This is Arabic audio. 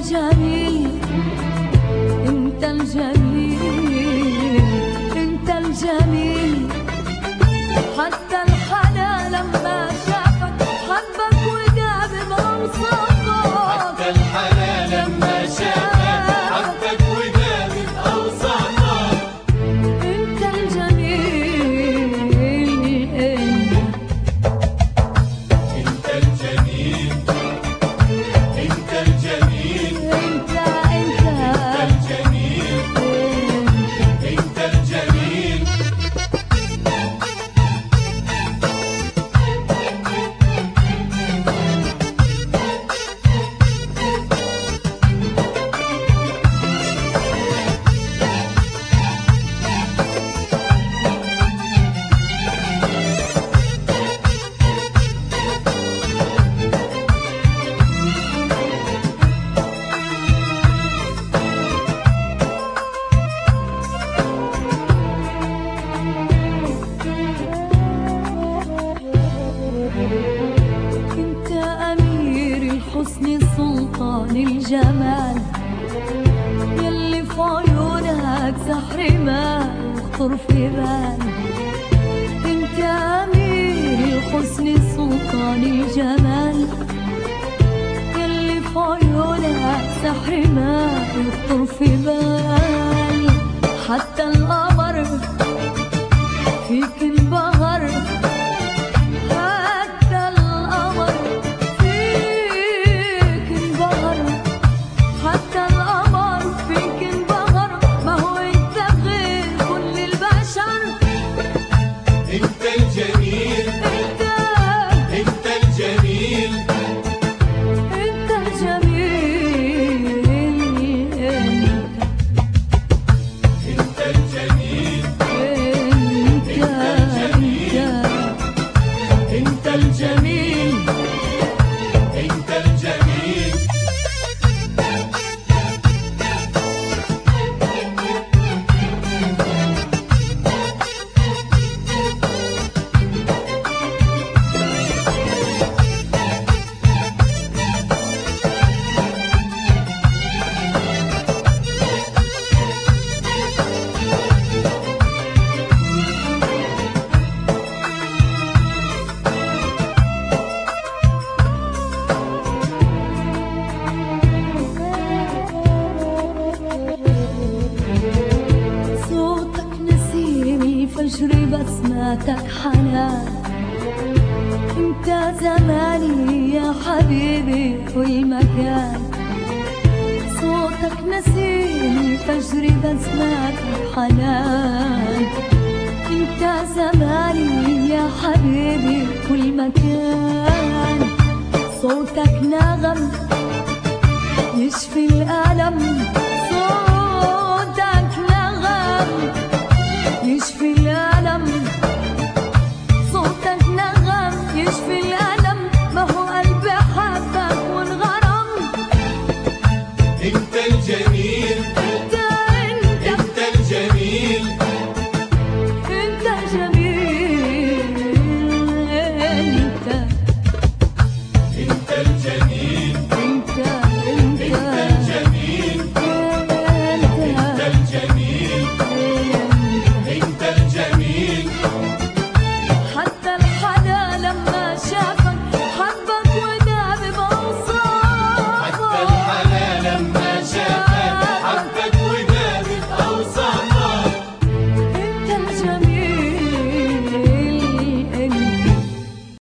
الجميل، انت الجميل، انت الجميل. حتى الحلا لما شافك حبك وداب بأوصافك. حتى الحلا لما شافك حبك وداب بأوصافك. انت الجميل، انت الجميل، انت الجميل، انت الجميل، انت الجميل. انت امير الحسن سلطان الجمال، يلي في عيونك سحر ما يخطر في بال. انت امير الحسن سلطان الجمال، يلي في عيونك سحر ما يخطر في بال. حتى القمر فيك انبهر، الجميل، انت الجميل. فجري بسماتك حنان، انت زماني يا حبيبي والمكان. صوتك نسيني فجري بسماتك حنان، انت زماني يا حبيبي والمكان. صوتك نغم يشفي الألم، صوتك نغم يشفي الألم، صوتك نغم يشفي الألم.